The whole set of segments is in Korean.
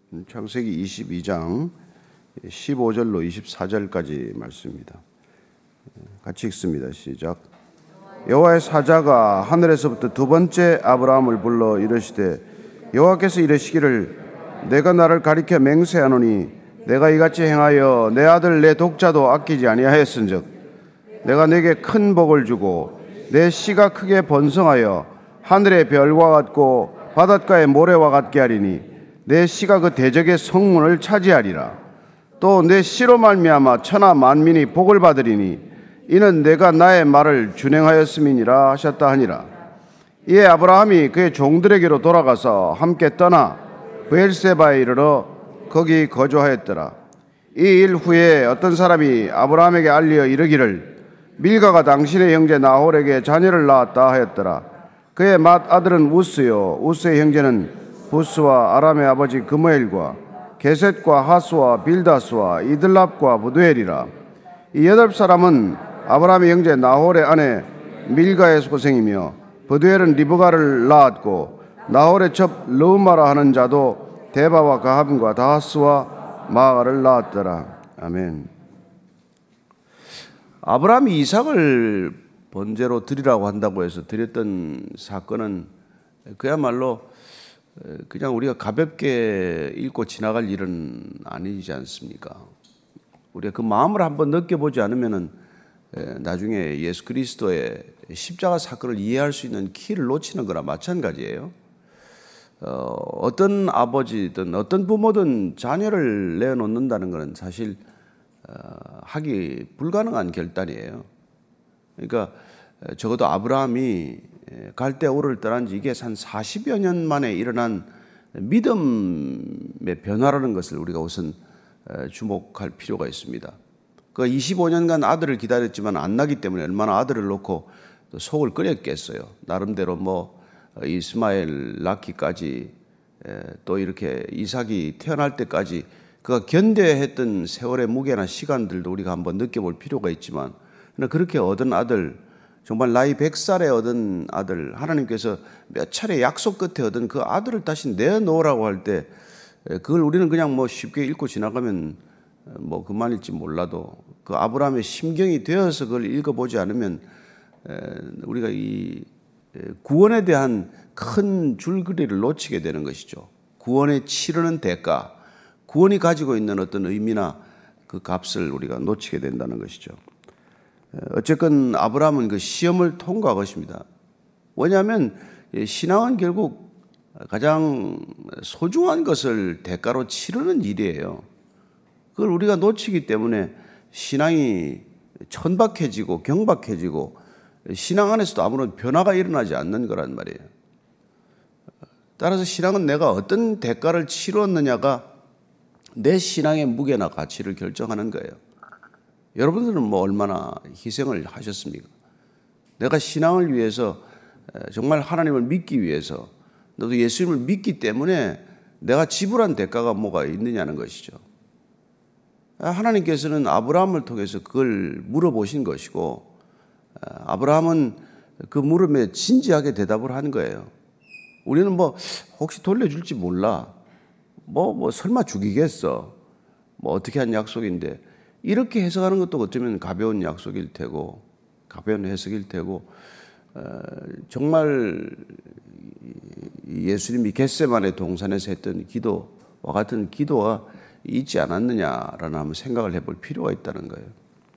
창세기 22장 15절로 24절까지 말씀입니다. 같이 읽습니다. 시작. 여호와의 사자가 하늘에서부터 두 번째 아브라함을 불러 이르시되 여호와께서 이르시기를 내가 나를 가리켜 맹세하노니 내가 이같이 행하여 내 아들 내 독자도 아끼지 아니하였은즉 내가 내게 큰 복을 주고 내 씨가 크게 번성하여 하늘의 별과 같고 바닷가의 모래와 같게 하리니 내 씨가 그 대적의 성문을 차지하리라. 또 내 씨로 말미암아 천하 만민이 복을 받으리니 이는 내가 나의 말을 준행하였음이니라 하셨다 하니라. 이에 아브라함이 그의 종들에게로 돌아가서 함께 떠나 브엘세바에 이르러 거기 거주하였더라. 이 일 후에 어떤 사람이 아브라함에게 알리어 이르기를 밀가가 당신의 형제 나홀에게 자녀를 낳았다 하였더라. 그의 맏아들은 우스요 우스의 형제는 부스와 아람의 아버지 그무엘과 게셋과 하스와 빌다스와 이들랍과 부두엘이라. 이 8사람은 아브라함의 형제 나홀의 아내 밀가의 소생이며 부두엘은 리브가를 낳았고 나홀의 첩 르우마라 하는 자도 데바와 가함과 다하스와 마아를 낳았더라. 아멘. 아브라함이 이삭을 번제로 드리라고 한다고 해서 드렸던 사건은 그야말로 그냥 우리가 가볍게 읽고 지나갈 일은 아니지 않습니까? 우리가 그 마음을 한번 느껴보지 않으면은 나중에 예수 그리스도의 십자가 사건을 이해할 수 있는 키를 놓치는 거나 마찬가지예요. 어떤 아버지든 어떤 부모든 자녀를 내어놓는다는 것은 사실 하기 불가능한 결단이에요. 그러니까 적어도 아브라함이 갈대우를 떠난 지 이게 한 40여 년 만에 일어난 믿음의 변화라는 것을 우리가 우선 주목할 필요가 있습니다. 그 25년간 아들을 기다렸지만 안 나기 때문에 얼마나 아들을 놓고 속을 끓였겠어요. 나름대로 뭐 이스마엘 낳기까지 또 이렇게 이삭이 태어날 때까지 그가 견뎌야 했던 세월의 무게나 시간들도 우리가 한번 느껴볼 필요가 있지만 그렇게 얻은 아들, 정말 나이 100살에 얻은 아들, 하나님께서 몇 차례 약속 끝에 얻은 그 아들을 다시 내놓으라고 할 때 그걸 우리는 그냥 뭐 쉽게 읽고 지나가면 뭐 그만일지 몰라도 그 아브라함의 심경이 되어서 그걸 읽어보지 않으면 우리가 이 구원에 대한 큰 줄거리를 놓치게 되는 것이죠. 구원에 치르는 대가, 구원이 가지고 있는 어떤 의미나 그 값을 우리가 놓치게 된다는 것이죠. 어쨌건 아브라함은 그 시험을 통과한 것입니다. 왜냐하면 신앙은 결국 가장 소중한 것을 대가로 치르는 일이에요. 그걸 우리가 놓치기 때문에 신앙이 천박해지고 경박해지고 신앙 안에서도 아무런 변화가 일어나지 않는 거란 말이에요. 따라서 신앙은 내가 어떤 대가를 치렀느냐가 내 신앙의 무게나 가치를 결정하는 거예요. 여러분들은 뭐 얼마나 희생을 하셨습니까? 내가 신앙을 위해서 정말 하나님을 믿기 위해서 너도 예수님을 믿기 때문에 내가 지불한 대가가 뭐가 있느냐는 것이죠. 하나님께서는 아브라함을 통해서 그걸 물어보신 것이고 아브라함은 그 물음에 진지하게 대답을 한 거예요. 우리는 뭐 혹시 돌려줄지 몰라. 뭐 설마 죽이겠어. 뭐 어떻게 한 약속인데 이렇게 해석하는 것도 어쩌면 가벼운 약속일 테고 가벼운 해석일 테고 정말 예수님이 겟세마네 동산에서 했던 기도와 같은 기도가 있지 않았느냐라는 한번 생각을 해볼 필요가 있다는 거예요.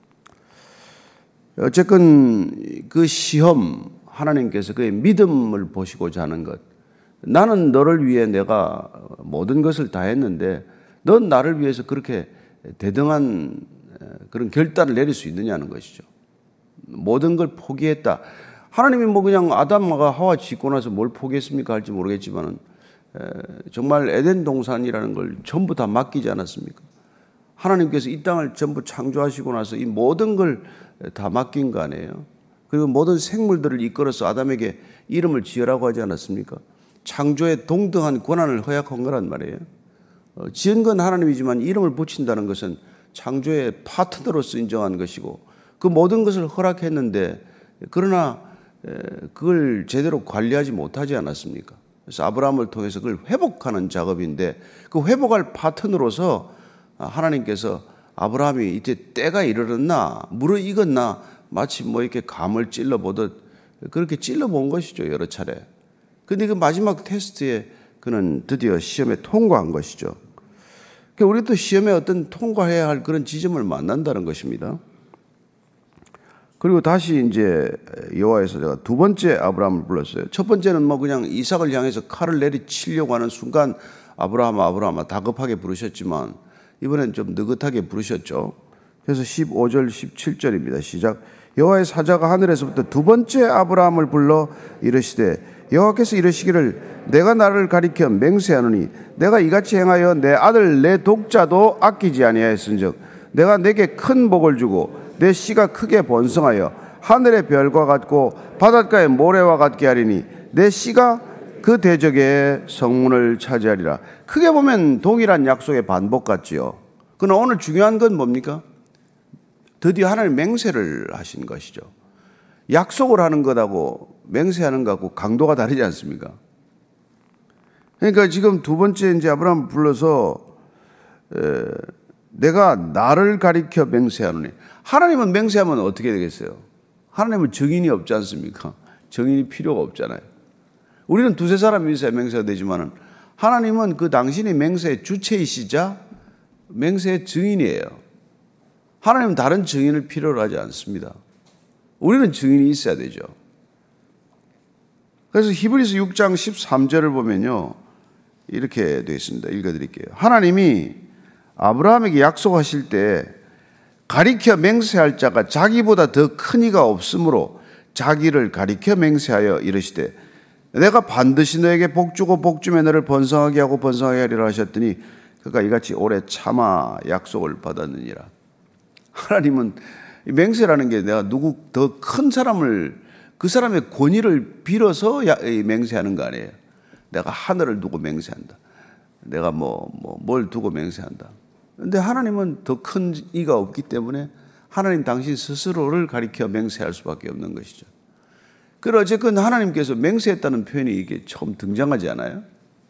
어쨌건 그 시험 하나님께서 그의 믿음을 보시고자 하는 것, 나는 너를 위해 내가 모든 것을 다 했는데 넌 나를 위해서 그렇게 대등한 그런 결단을 내릴 수 있느냐는 것이죠. 모든 걸 포기했다. 하나님이 뭐 그냥 아담과 하와 짓고 나서 뭘 포기했습니까 할지 모르겠지만 정말 에덴 동산이라는 걸 전부 다 맡기지 않았습니까? 하나님께서 이 땅을 전부 창조하시고 나서 이 모든 걸 다 맡긴 거 아니에요? 그리고 모든 생물들을 이끌어서 아담에게 이름을 지으라고 하지 않았습니까? 창조에 동등한 권한을 허약한 거란 말이에요. 지은 건 하나님이지만 이름을 붙인다는 것은 창조의 파트너로서 인정한 것이고 그 모든 것을 허락했는데 그러나 그걸 제대로 관리하지 못하지 않았습니까? 그래서 아브라함을 통해서 그걸 회복하는 작업인데 그 회복할 파트너로서 하나님께서 아브라함이 이제 때가 이르렀나 무르익었나 마치 뭐 이렇게 감을 찔러보듯 그렇게 찔러본 것이죠. 여러 차례. 근데 그 마지막 테스트에 그는 드디어 시험에 통과한 것이죠. 그러니까 우리도 시험에 어떤 통과해야 할 그런 지점을 만난다는 것입니다. 그리고 다시 이제 여호와에서 제가 두 번째 아브라함을 불렀어요. 첫 번째는 뭐 그냥 이삭을 향해서 칼을 내리치려고 하는 순간 아브라함아 다급하게 부르셨지만 이번엔 좀 느긋하게 부르셨죠. 그래서 15절 17절입니다. 시작. 여호와의 사자가 하늘에서부터 두 번째 아브라함을 불러 이르시되 여호와께서 이르시기를 내가 나를 가리켜 맹세하노니 내가 이같이 행하여 내 아들 내 독자도 아끼지 아니하였은즉 내가 내게 큰 복을 주고 내 씨가 크게 번성하여 하늘의 별과 같고 바닷가의 모래와 같게 하리니 내 씨가 그 대적의 성문을 차지하리라. 크게 보면 동일한 약속의 반복 같지요. 그러나 오늘 중요한 건 뭡니까? 드디어 하나님 맹세를 하신 것이죠. 약속을 하는 것하고 맹세하는 것하고 강도가 다르지 않습니까? 그러니까 지금 두 번째 이제 아브라함을 불러서 내가 나를 가리켜 맹세하노니 하나님은 맹세하면 어떻게 되겠어요? 하나님은 증인이 없지 않습니까? 증인이 필요가 없잖아요. 우리는 두세 사람이 있어야 맹세가 되지만은 하나님은 그 당신이 맹세의 주체이시자 맹세의 증인이에요. 하나님은 다른 증인을 필요로 하지 않습니다. 우리는 증인이 있어야 되죠. 그래서 히브리서 6장 13절을 보면요. 이렇게 되어 있습니다. 읽어드릴게요. 하나님이 아브라함에게 약속하실 때 가리켜 맹세할 자가 자기보다 더 큰 이가 없으므로 자기를 가리켜 맹세하여 이르시되 내가 반드시 너에게 복주고 복주며 너를 번성하게 하고 번성하게 하리라 하셨더니 그가 이같이 오래 참아 약속을 받았느니라. 하나님은 맹세라는 게 내가 누구 더 큰 사람을 그 사람의 권위를 빌어서 맹세하는 거 아니에요. 내가 하늘을 두고 맹세한다. 내가 뭘 두고 맹세한다. 그런데 하나님은 더 큰 이가 없기 때문에 하나님 당신 스스로를 가리켜 맹세할 수밖에 없는 것이죠. 그리고 어쨌든 하나님께서 맹세했다는 표현이 이게 처음 등장하지 않아요?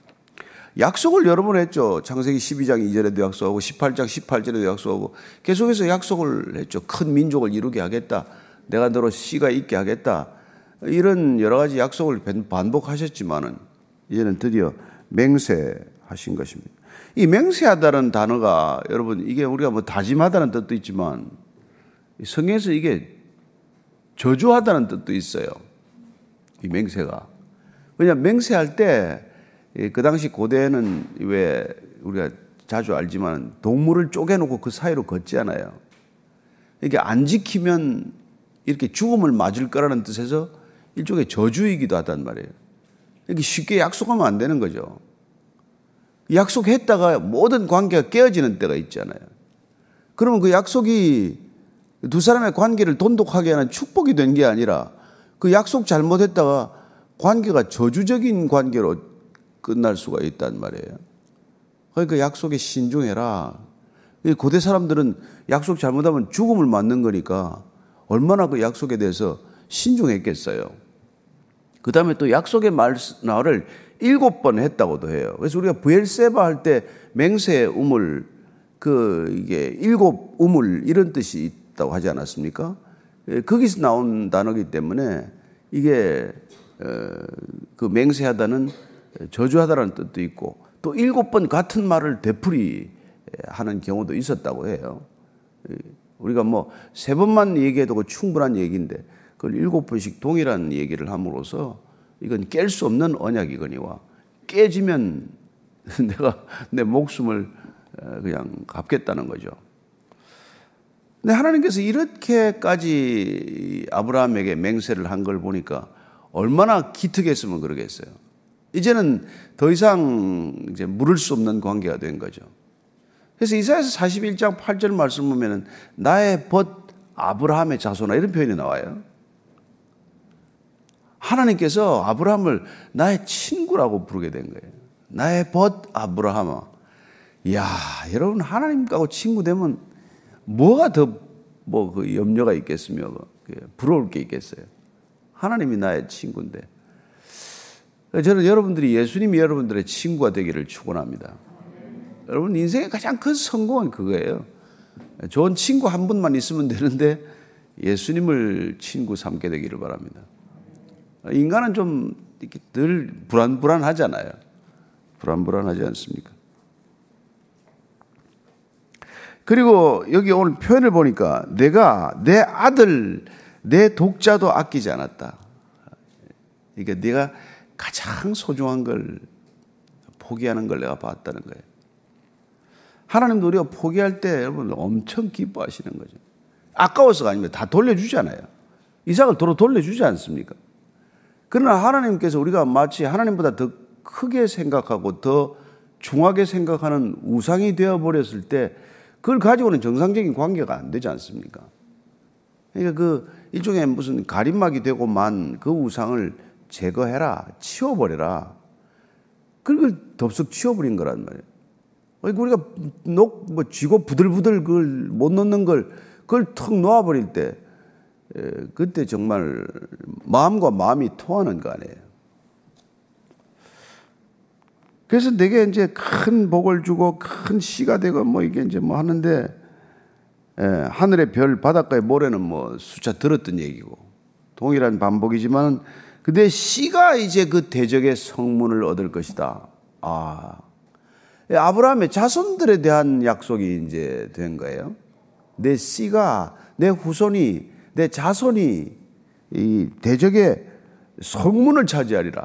약속을 여러 번 했죠. 창세기 12장 2절에도 약속하고 18장 18절에도 약속하고 계속해서 약속을 했죠. 큰 민족을 이루게 하겠다. 내가 너로 씨가 있게 하겠다. 이런 여러 가지 약속을 반복하셨지만은 이제는 드디어 맹세하신 것입니다. 이 맹세하다는 단어가 여러분 이게 우리가 뭐 다짐하다는 뜻도 있지만 성경에서 이게 저주하다는 뜻도 있어요. 이 맹세가. 왜냐하면 맹세할 때 그 당시 고대에는 왜 우리가 자주 알지만 동물을 쪼개놓고 그 사이로 걷잖아요. 이게 안 지키면 이렇게 죽음을 맞을 거라는 뜻에서 일종의 저주이기도 하단 말이에요. 이렇게 쉽게 약속하면 안 되는 거죠. 약속했다가 모든 관계가 깨어지는 때가 있잖아요. 그러면 그 약속이 두 사람의 관계를 돈독하게 하는 축복이 된 게 아니라 그 약속 잘못했다가 관계가 저주적인 관계로 끝날 수가 있단 말이에요. 그러니까 약속에 신중해라. 고대 사람들은 약속 잘못하면 죽음을 맞는 거니까 얼마나 그 약속에 대해서 신중했겠어요. 그 다음에 또 약속의 말을 7번 했다고도 해요. 그래서 우리가 브엘세바 할 때 맹세의 우물, 이게 7 우물 이런 뜻이 있다고 하지 않았습니까? 거기서 나온 단어이기 때문에 이게 그 맹세하다는 저주하다라는 뜻도 있고 또 7번 같은 말을 되풀이하는 경우도 있었다고 해요. 우리가 3번만 얘기해도 충분한 얘기인데 그걸 7번씩 동일한 얘기를 함으로써 이건 깰 수 없는 언약이거니와 깨지면 내가 내 목숨을 그냥 갚겠다는 거죠. 근데 하나님께서 이렇게까지 아브라함에게 맹세를 한 걸 보니까 얼마나 기특했으면 그러겠어요. 이제는 더 이상 이제 물을 수 없는 관계가 된 거죠. 그래서 이사야서 41장 8절 말씀 보면은 나의 벗 아브라함의 자손아 이런 표현이 나와요. 하나님께서 아브라함을 나의 친구라고 부르게 된 거예요. 나의 벗 아브라함아. 이야, 여러분 하나님하고 친구 되면 뭐가 더 그 염려가 있겠으며 부러울 게 있겠어요. 하나님이 나의 친구인데. 저는 여러분들이 예수님이 여러분들의 친구가 되기를 축원합니다. 여러분 인생의 가장 큰 성공은 그거예요. 좋은 친구 한 분만 있으면 되는데 예수님을 친구 삼게 되기를 바랍니다. 인간은 좀 이렇게 늘 불안하잖아요. 불안하지 않습니까? 그리고 여기 오늘 표현을 보니까 내가 내 아들, 내 독자도 아끼지 않았다. 그러니까 내가 가장 소중한 걸 포기하는 걸 내가 봤다는 거예요. 하나님도 우리가 포기할 때 여러분 엄청 기뻐하시는 거죠. 아까워서가 아니면 다 돌려주잖아요. 이삭을 도로 돌려주지 않습니까? 그러나 하나님께서 우리가 마치 하나님보다 더 크게 생각하고 더 중하게 생각하는 우상이 되어버렸을 때 그걸 가지고는 정상적인 관계가 안 되지 않습니까? 그러니까 그 일종의 무슨 가림막이 되고만 그 우상을 제거해라, 치워버려라. 그걸 덥석 치워버린 거란 말이에요. 우리가 쥐고 부들부들 그걸 못 놓는 걸 그걸 턱 놓아버릴 때 그때 정말 마음과 마음이 통하는 거 아니에요. 그래서 내게 이제 큰 복을 주고 큰 씨가 되고 뭐 이게 이제 뭐 하는데 하늘의 별 바닷가의 모래는 뭐 수차 들었던 얘기고 동일한 반복이지만 내 씨가 이제 그 대적의 성문을 얻을 것이다. 아브라함의 자손들에 대한 약속이 이제 된 거예요. 내 씨가, 내 후손이, 내 자손이 이 대적의 성문을 차지하리라.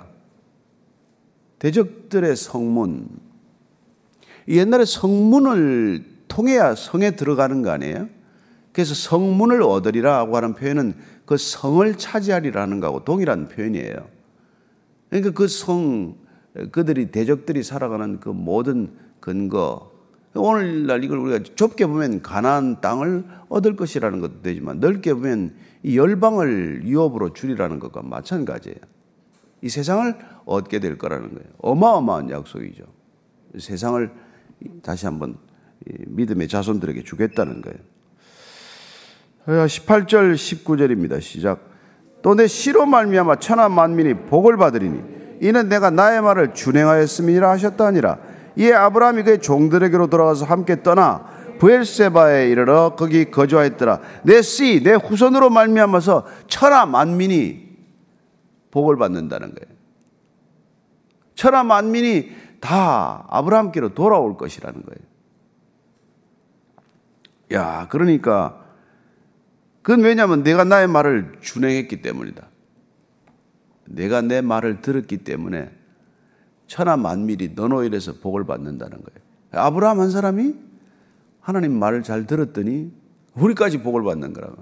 대적들의 성문. 옛날에 성문을 통해야 성에 들어가는 거 아니에요? 그래서 성문을 얻으리라고 하는 표현은 그 성을 차지하리라는 거하고 동일한 표현이에요. 그러니까 그 성, 그들이 대적들이 살아가는 그 모든 근거, 오늘날 이걸 우리가 좁게 보면 가나안 땅을 얻을 것이라는 것도 되지만 넓게 보면 이 열방을 유업으로 주리라는 것과 마찬가지예요. 이 세상을 얻게 될 거라는 거예요. 어마어마한 약속이죠. 세상을 다시 한번 믿음의 자손들에게 주겠다는 거예요. 18절 19절입니다. 시작. 또 내 씨로 말미암아 천하 만민이 복을 받으리니 이는 내가 나의 말을 준행하였음이라 하셨다 하니라. 이에 아브라함이 그의 종들에게로 돌아가서 함께 떠나 브엘세바에 이르러 거기 거주하였더라. 내 씨, 내 후손으로 말미암아서 천하 만민이 복을 받는다는 거예요. 천하 만민이 다 아브라함께로 돌아올 것이라는 거예요. 야, 그러니까 그건 왜냐하면 내가 나의 말을 준행했기 때문이다. 내가 내 말을 들었기 때문에 천하 만민이 너노일에서 복을 받는다는 거예요. 아브라함 한 사람이 하나님 말을 잘 들었더니 우리까지 복을 받는 거라고요.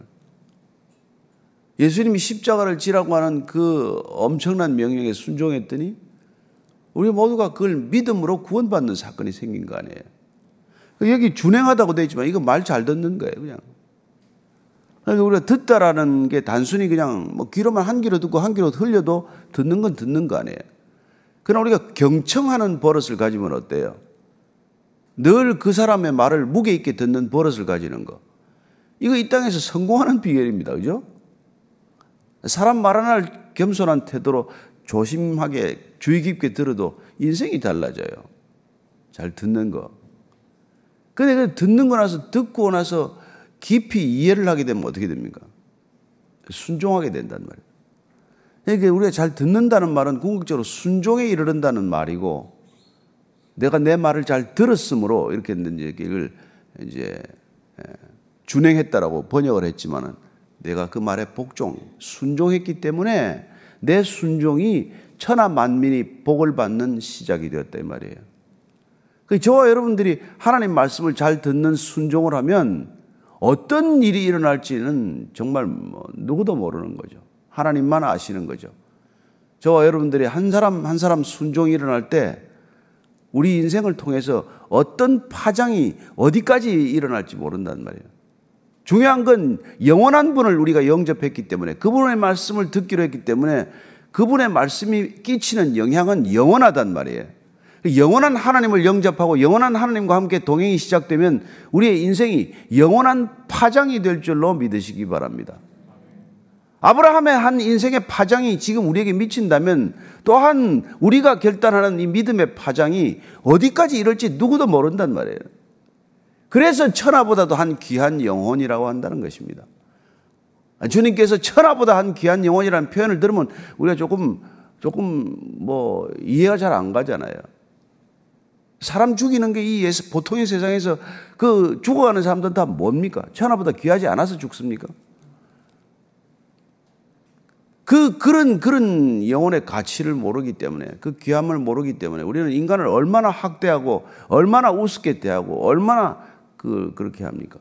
예수님이 십자가를 지라고 하는 그 엄청난 명령에 순종했더니 우리 모두가 그걸 믿음으로 구원받는 사건이 생긴 거 아니에요. 여기 준행하다고 되어 있지만 이거 말 잘 듣는 거예요, 그냥. 그러니까 우리가 듣다라는 게 단순히 그냥 뭐 귀로만 한 귀로 듣고 한 귀로 흘려도 듣는 건 듣는 거 아니에요. 그러나 우리가 경청하는 버릇을 가지면 어때요? 늘 그 사람의 말을 무게 있게 듣는 버릇을 가지는 거. 이거 이 땅에서 성공하는 비결입니다. 그죠? 사람 말 하나를 겸손한 태도로 조심하게 주의 깊게 들어도 인생이 달라져요. 잘 듣는 거. 근데 듣는 거 나서 듣고 나서 깊이 이해를 하게 되면 어떻게 됩니까? 순종하게 된단 말이에요. 그러니까 우리가 잘 듣는다는 말은 궁극적으로 순종에 이르른다는 말이고 내가 내 말을 잘 들었으므로 이렇게 이걸 이제 준행했다라고 번역을 했지만은 내가 그 말에 복종, 순종했기 때문에 내 순종이 천하 만민이 복을 받는 시작이 되었다 이 말이에요. 저와 여러분들이 하나님 말씀을 잘 듣는 순종을 하면 어떤 일이 일어날지는 정말 누구도 모르는 거죠. 하나님만 아시는 거죠. 저와 여러분들이 한 사람 한 사람 순종이 일어날 때 우리 인생을 통해서 어떤 파장이 어디까지 일어날지 모른단 말이에요. 중요한 건 영원한 분을 우리가 영접했기 때문에 그분의 말씀을 듣기로 했기 때문에 그분의 말씀이 끼치는 영향은 영원하단 말이에요. 영원한 하나님을 영접하고 영원한 하나님과 함께 동행이 시작되면 우리의 인생이 영원한 파장이 될 줄로 믿으시기 바랍니다. 아브라함의 한 인생의 파장이 지금 우리에게 미친다면 또한 우리가 결단하는 이 믿음의 파장이 어디까지 이럴지 누구도 모른단 말이에요. 그래서 천하보다도 한 귀한 영혼이라고 한다는 것입니다. 주님께서 천하보다 한 귀한 영혼이라는 표현을 들으면 우리가 조금 뭐 이해가 잘 안 가잖아요. 사람 죽이는 게 이 보통의 세상에서 그 죽어가는 사람들은 다 뭡니까? 천하보다 귀하지 않아서 죽습니까? 그런 영혼의 가치를 모르기 때문에, 그 귀함을 모르기 때문에 우리는 인간을 얼마나 학대하고, 얼마나 우습게 대하고, 얼마나 그렇게 합니까?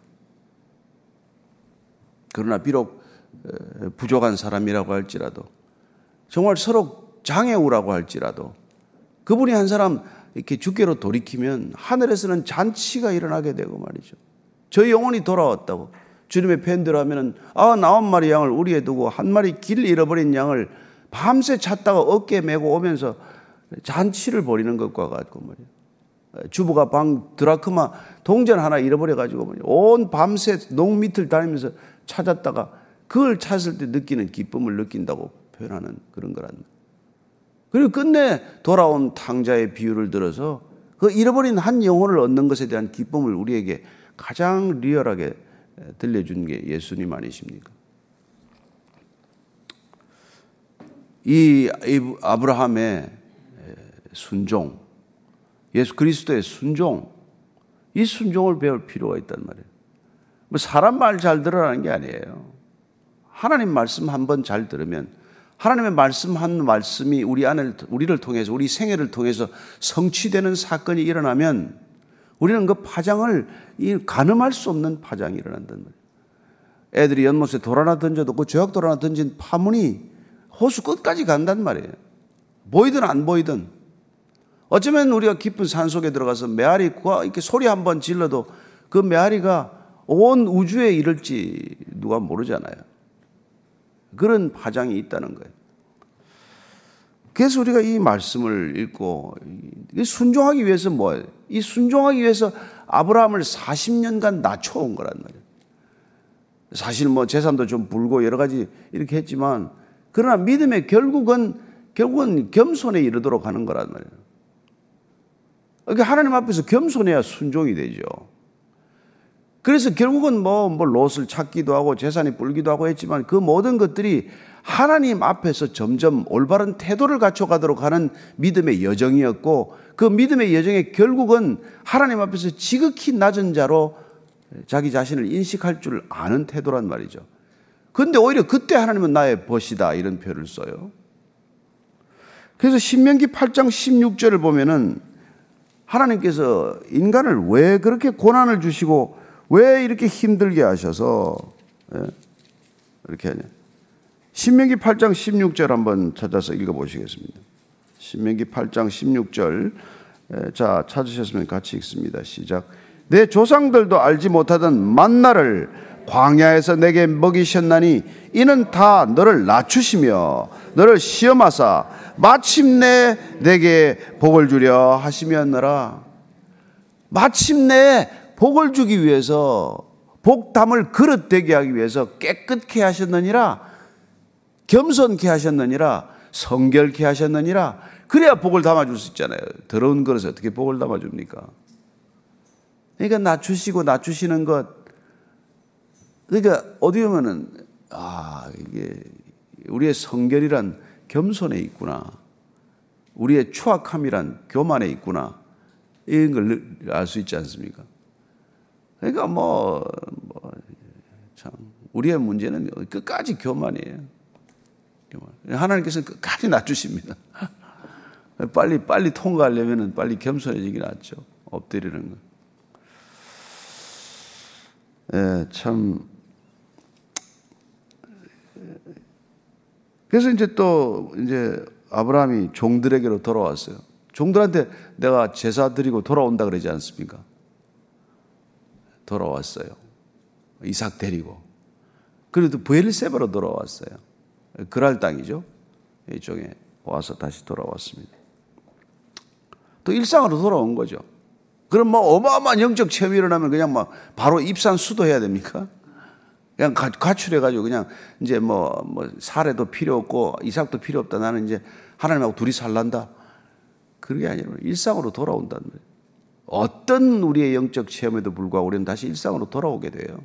그러나 비록 부족한 사람이라고 할지라도, 정말 서로 장애우라고 할지라도, 그분이 한 사람 이렇게 주께로 돌이키면 하늘에서는 잔치가 일어나게 되고 말이죠. 저 영혼이 돌아왔다고. 주님의 편대로 하면은 99마리 양을 우리에 두고 한 마리 길 잃어버린 양을 밤새 찾다가 어깨에 메고 오면서 잔치를 벌이는 것과 같고 말이에요. 주부가 드라크마 동전 하나 잃어버려가지고 온 밤새 농 밑을 다니면서 찾았다가 그걸 찾을 때 느끼는 기쁨을 느낀다고 표현하는 그런 거란 말이에요. 그리고 끝내 돌아온 탕자의 비유를 들어서 그 잃어버린 한 영혼을 얻는 것에 대한 기쁨을 우리에게 가장 리얼하게 들려준 게 예수님 아니십니까? 이 아브라함의 순종, 예수 그리스도의 순종, 이 순종을 배울 필요가 있단 말이에요. 뭐 사람 말 잘 들으라는 게 아니에요. 하나님 말씀 한번 잘 들으면 하나님의 말씀한 말씀이 우리를 통해서, 우리 생애를 통해서 성취되는 사건이 일어나면 우리는 그 파장을 가늠할 수 없는 파장이 일어난단 말이에요. 애들이 연못에 돌 하나 던져도 그 조약돌 하나 던진 파문이 호수 끝까지 간단 말이에요. 보이든 안 보이든. 어쩌면 우리가 깊은 산속에 들어가서 메아리 이렇게 소리 한번 질러도 그 메아리가 온 우주에 이를지 누가 모르잖아요. 그런 파장이 있다는 거예요. 그래서 우리가 이 말씀을 읽고 순종하기 위해서 뭐예요? 이 순종하기 위해서 아브라함을 40년간 낮춰온 거란 말이에요. 사실 뭐 재산도 좀 불고 여러 가지 이렇게 했지만 그러나 믿음의 결국은 겸손에 이르도록 하는 거란 말이에요. 그러니까 하나님 앞에서 겸손해야 순종이 되죠. 그래서 결국은 뭐 롯을 찾기도 하고 재산이 불기도 하고 했지만 그 모든 것들이 하나님 앞에서 점점 올바른 태도를 갖춰가도록 하는 믿음의 여정이었고 그 믿음의 여정의 결국은 하나님 앞에서 지극히 낮은 자로 자기 자신을 인식할 줄 아는 태도란 말이죠. 그런데 오히려 그때 하나님은 나의 벗이다 이런 표현을 써요. 그래서 신명기 8장 16절을 보면은 하나님께서 인간을 왜 그렇게 고난을 주시고 왜 이렇게 힘들게 하셔서 이렇게 하냐. 신명기 8장 16절 한번 찾아서 읽어보시겠습니다. 신명기 8장 16절 자 찾으셨으면 같이 읽습니다. 시작. 내 조상들도 알지 못하던 만나를 광야에서 내게 먹이셨나니 이는 다 너를 낮추시며 너를 시험하사 마침내 내게 복을 주려 하시면너라. 마침내 복을 주기 위해서 복 담을 그릇 되게 하기 위해서 깨끗게 하셨느니라, 겸손케 하셨느니라, 성결케 하셨느니라. 그래야 복을 담아줄 수 있잖아요. 더러운 그릇에 어떻게 복을 담아줍니까? 그러니까 낮추시는 것. 그러니까 어디 보면은 이게 우리의 성결이란 겸손에 있구나, 우리의 추악함이란 교만에 있구나, 이런 걸 알 수 있지 않습니까? 그러니까 참 우리의 문제는 끝까지 교만이에요. 하나님께서는 끝까지 낮추십니다. 빨리 통과하려면 빨리 겸손해지기 낫죠. 엎드리는 거. 참. 그래서 이제 아브라함이 종들에게로 돌아왔어요. 종들한테 내가 제사 드리고 돌아온다 그러지 않습니까? 돌아왔어요. 이삭 데리고. 그래도 브엘세바로 돌아왔어요. 그랄 땅이죠. 이쪽에 와서 다시 돌아왔습니다. 또 일상으로 돌아온 거죠. 그럼 어마어마한 영적 체험이 일어나면 그냥 바로 입산 수도해야 됩니까? 그냥 가출해가지고 그냥 이제 뭐 사례도 필요 없고 이삭도 필요 없다. 나는 이제 하나님하고 둘이 살란다. 그게 아니라 일상으로 돌아온다는 거예요. 어떤 우리의 영적 체험에도 불구하고 우리는 다시 일상으로 돌아오게 돼요.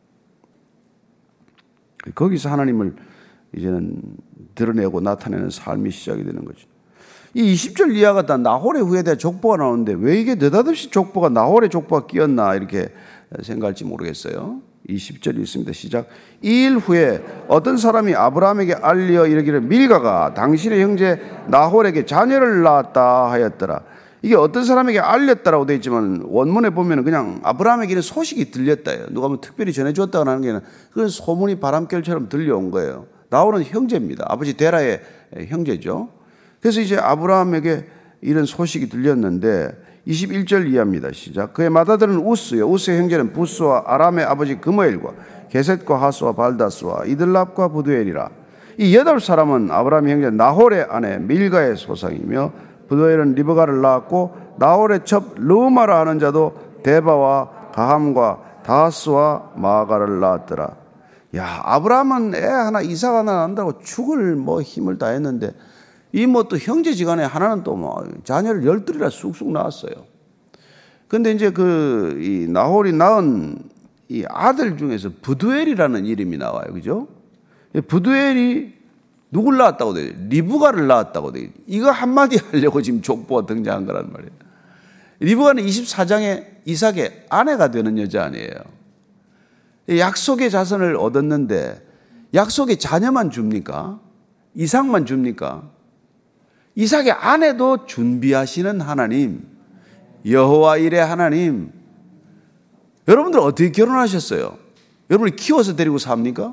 거기서 하나님을 이제는 드러내고 나타내는 삶이 시작이 되는 거죠. 이 20절 이하가 다 나홀의 후에 대한 족보가 나오는데 왜 이게 느닷없이 족보가 나홀의 족보가 끼었나 이렇게 생각할지 모르겠어요. 20절이 있습니다. 시작. 2일 후에 어떤 사람이 아브라함에게 알려 이르기를 밀가가 당신의 형제 나홀에게 자녀를 낳았다 하였더라. 이게 어떤 사람에게 알렸다라고 되어 있지만 원문에 보면 그냥 아브라함에게는 소식이 들렸다요. 누가 뭐 특별히 전해주었다고 하는 게 아니라 그건 소문이 바람결처럼 들려온 거예요. 나홀은 형제입니다. 아버지 데라의 형제죠. 그래서 이제 아브라함에게 이런 소식이 들렸는데 21절 이하입니다. 시작. 그의 맏아들은 우스요. 우스의 형제는 부스와 아람의 아버지 그모엘과 게셋과 하스와 발다스와 이들랍과 부두엘이라. 이 8사람은 아브라함의 형제 나홀의 아내 밀가의 소상이며 부두엘은 리브가를 낳았고 나홀의 첩 르우마라 하는 자도 데바와 가함과 다하스와 마가를 낳았더라. 야, 아브라함은 애 하나 이삭 하나 낳는다고 죽을 힘을 다했는데 이 또 형제지간에 하나는 또 자녀를 12이나 쑥쑥 낳았어요. 근데 이제 이 나홀이 낳은 이 아들 중에서 부두엘이라는 이름이 나와요. 그죠? 부두엘이 누굴 낳았다고 돼요? 리브가를 낳았다고 돼요. 이거 한마디 하려고 지금 족보가 등장한 거란 말이에요. 리브가는 24장에 이삭의 아내가 되는 여자 아니에요. 약속의 자손을 얻었는데 약속의 자녀만 줍니까? 이삭만 줍니까? 이삭의 아내도 준비하시는 하나님, 여호와 일의 하나님. 여러분들 어떻게 결혼하셨어요? 여러분이 키워서 데리고 삽니까?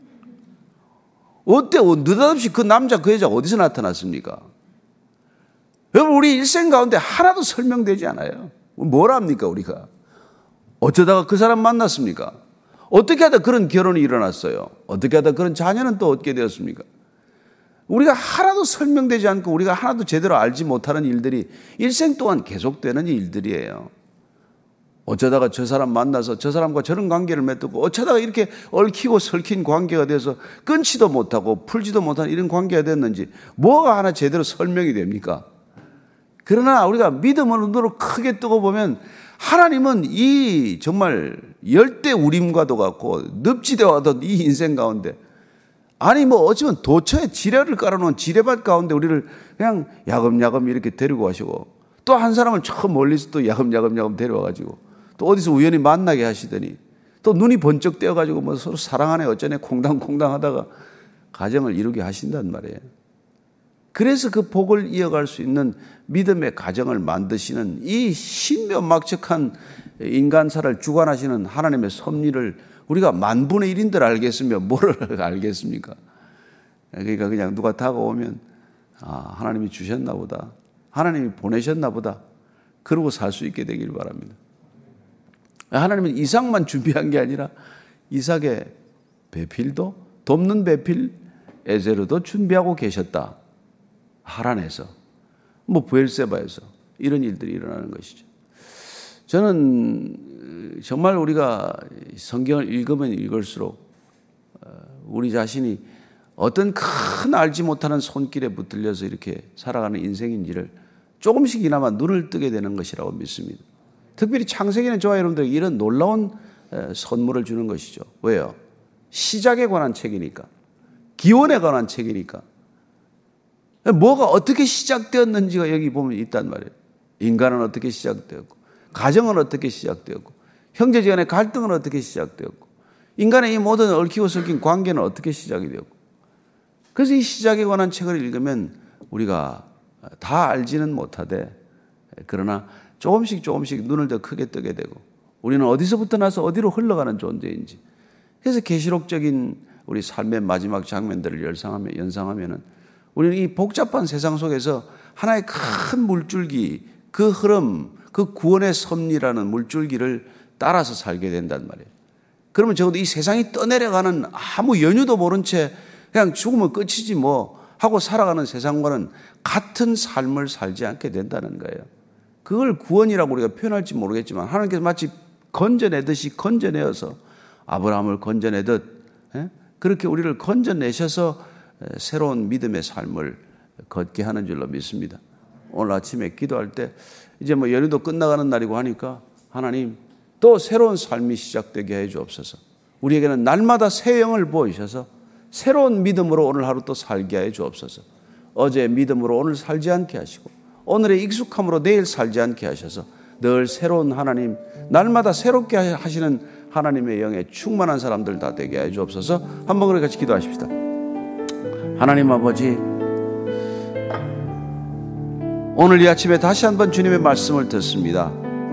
어때? 느닷없이 그 남자 그 여자 어디서 나타났습니까? 여러분 우리 일생 가운데 하나도 설명되지 않아요. 뭘 합니까 우리가? 어쩌다가 그 사람 만났습니까? 어떻게 하다 그런 결혼이 일어났어요? 어떻게 하다 그런 자녀는 또 얻게 되었습니까? 우리가 하나도 설명되지 않고 우리가 하나도 제대로 알지 못하는 일들이 일생 동안 계속되는 일들이에요. 어쩌다가 저 사람 만나서 저 사람과 저런 관계를 맺고 어쩌다가 이렇게 얽히고 설킨 관계가 돼서 끊지도 못하고 풀지도 못하는 이런 관계가 됐는지 뭐가 하나 제대로 설명이 됩니까? 그러나 우리가 믿음을 눈으로 크게 뜨고 보면 하나님은 이 정말 열대 우림과도 같고 늪지대와도 이 인생 가운데 아니 어쩌면 도처에 지뢰를 깔아놓은 지뢰밭 가운데 우리를 그냥 야금야금 이렇게 데리고 가시고 또 한 사람을 저 멀리서 또 야금야금 데려와가지고 또 어디서 우연히 만나게 하시더니 또 눈이 번쩍 떼어가지고 서로 사랑하네 어쩌네 콩당콩당 하다가 가정을 이루게 하신단 말이에요. 그래서 그 복을 이어갈 수 있는 믿음의 가정을 만드시는 이 신묘막측한 인간사를 주관하시는 하나님의 섭리를 우리가 만분의 1인들 알겠으면 뭐를 알겠습니까? 그러니까 그냥 누가 다가오면 하나님이 주셨나 보다. 하나님이 보내셨나 보다. 그러고 살 수 있게 되길 바랍니다. 하나님은 이삭만 준비한 게 아니라 이삭의 배필도 돕는 배필 에제르도 준비하고 계셨다. 하란에서 브엘세바에서 이런 일들이 일어나는 것이죠. 저는 정말 우리가 성경을 읽으면 읽을수록 우리 자신이 어떤 큰 알지 못하는 손길에 붙들려서 이렇게 살아가는 인생인지를 조금씩이나마 눈을 뜨게 되는 것이라고 믿습니다. 특별히 창세기는 저와 여러분들에게 이런 놀라운 선물을 주는 것이죠. 왜요? 시작에 관한 책이니까. 기원에 관한 책이니까. 뭐가 어떻게 시작되었는지가 여기 보면 있단 말이에요. 인간은 어떻게 시작되었고 가정은 어떻게 시작되었고 형제지간의 갈등은 어떻게 시작되었고 인간의 이 모든 얽히고 설킨 관계는 어떻게 시작이 되었고 그래서 이 시작에 관한 책을 읽으면 우리가 다 알지는 못하되 그러나 조금씩 눈을 더 크게 뜨게 되고 우리는 어디서부터 나서 어디로 흘러가는 존재인지 그래서 계시록적인 우리 삶의 마지막 장면들을 연상하면은 우리는 이 복잡한 세상 속에서 하나의 큰 물줄기 그 흐름 그 구원의 섭리라는 물줄기를 따라서 살게 된단 말이에요. 그러면 적어도 이 세상이 떠내려가는 아무 연유도 모른 채 그냥 죽으면 끝이지 하고 살아가는 세상과는 같은 삶을 살지 않게 된다는 거예요. 그걸 구원이라고 우리가 표현할지 모르겠지만 하나님께서 마치 건져내듯이 건져내어서 아브라함을 건져내듯 그렇게 우리를 건져내셔서 새로운 믿음의 삶을 걷게 하는 줄로 믿습니다. 오늘 아침에 기도할 때 이제 뭐 연휴도 끝나가는 날이고 하니까 하나님 또 새로운 삶이 시작되게 해 주옵소서. 우리에게는 날마다 새 영을 보이셔서 새로운 믿음으로 오늘 하루 또 살게 해 주옵소서. 어제의 믿음으로 오늘 살지 않게 하시고 오늘의 익숙함으로 내일 살지 않게 하셔서 늘 새로운 하나님, 날마다 새롭게 하시는 하나님의 영에 충만한 사람들 다 되게 해 주옵소서. 한번 그래 같이 기도하십시다. 하나님 아버지, 오늘 이 아침에 다시 한번 주님의 말씀을 듣습니다.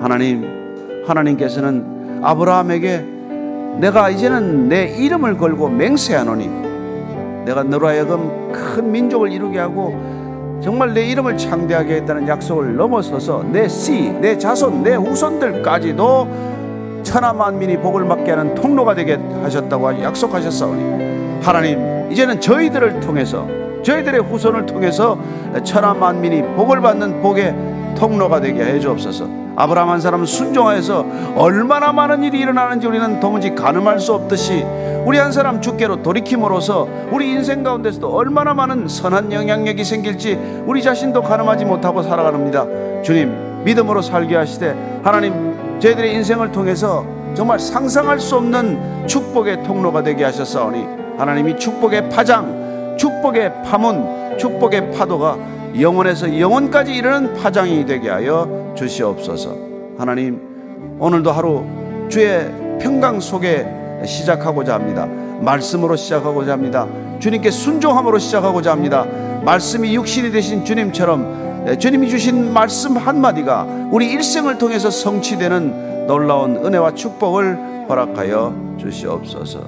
하나님께서는 아브라함에게 내가 이제는 내 이름을 걸고 맹세하노니 내가 너로 하여금 큰 민족을 이루게 하고 정말 내 이름을 창대하게 했다는 약속을 넘어서서 내 씨, 내 자손, 내 후손들까지도 천하 만민이 복을 받게 하는 통로가 되게 하셨다고 약속하셨사오니 하나님, 이제는 저희들을 통해서, 저희들의 후손을 통해서 천하 만민이 복을 받는 복의 통로가 되게 해 주옵소서. 아브라함 한 사람은 순종하여서 얼마나 많은 일이 일어나는지 우리는 도무지 가늠할 수 없듯이 우리 한 사람 주께로 돌이킴으로써 우리 인생 가운데서도 얼마나 많은 선한 영향력이 생길지 우리 자신도 가늠하지 못하고 살아갑니다. 주님, 믿음으로 살게 하시되 하나님, 저희들의 인생을 통해서 정말 상상할 수 없는 축복의 통로가 되게 하셨사오니 하나님이 축복의 파장, 축복의 파문, 축복의 파도가 영원에서 영원까지 이르는 파장이 되게 하여 주시옵소서. 하나님, 오늘도 하루 주의 평강 속에 시작하고자 합니다. 말씀으로 시작하고자 합니다. 주님께 순종함으로 시작하고자 합니다. 말씀이 육신이 되신 주님처럼 주님이 주신 말씀 한마디가 우리 일생을 통해서 성취되는 놀라운 은혜와 축복을 허락하여 주시옵소서.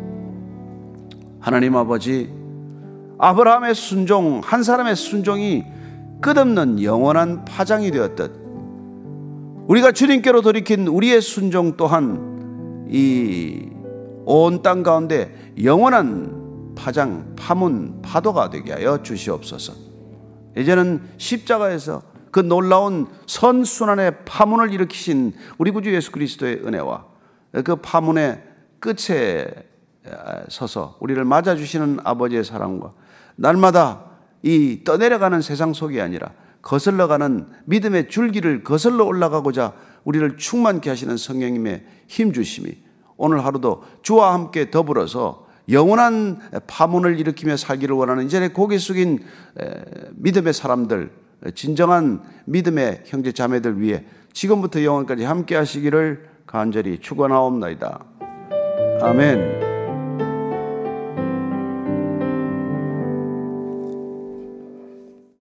하나님 아버지, 아브라함의 순종, 한 사람의 순종이 끝없는 영원한 파장이 되었듯 우리가 주님께로 돌이킨 우리의 순종 또한 이 온 땅 가운데 영원한 파장, 파문, 파도가 되게 하여 주시옵소서. 이제는 십자가에서 그 놀라운 선순환의 파문을 일으키신 우리 구주 예수 그리스도의 은혜와 그 파문의 끝에 서서 우리를 맞아주시는 아버지의 사랑과 날마다 이 떠내려가는 세상 속이 아니라 거슬러가는 믿음의 줄기를 거슬러 올라가고자 우리를 충만케 하시는 성령님의 힘주심이 오늘 하루도 주와 함께 더불어서 영원한 파문을 일으키며 살기를 원하는 이전에 고개 숙인 믿음의 사람들, 진정한 믿음의 형제 자매들 위해 지금부터 영원까지 함께 하시기를 간절히 축원하옵나이다. 아멘.